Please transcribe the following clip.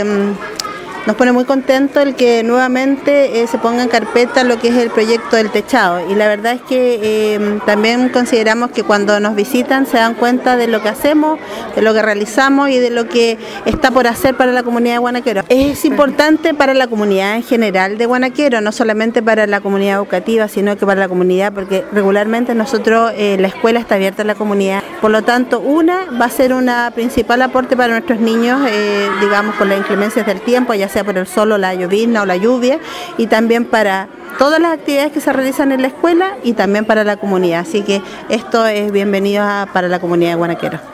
Nos pone muy contento el que nuevamente se ponga en carpeta lo que es el proyecto del techado, y la verdad es que también consideramos que cuando nos visitan se dan cuenta de lo que hacemos, de lo que realizamos y de lo que está por hacer para la comunidad de Guanaquero. Es importante para la comunidad en general de Guanaquero, no solamente para la comunidad educativa, sino que para la comunidad, porque regularmente nosotros, la escuela está abierta a la comunidad. Por lo tanto, va a ser una principal aporte para nuestros niños, digamos, con las inclemencias del tiempo, ya sea por el sol o la llovizna o la lluvia, y también para todas las actividades que se realizan en la escuela y también para la comunidad. Así que esto es bienvenido para la comunidad de Guanaquero.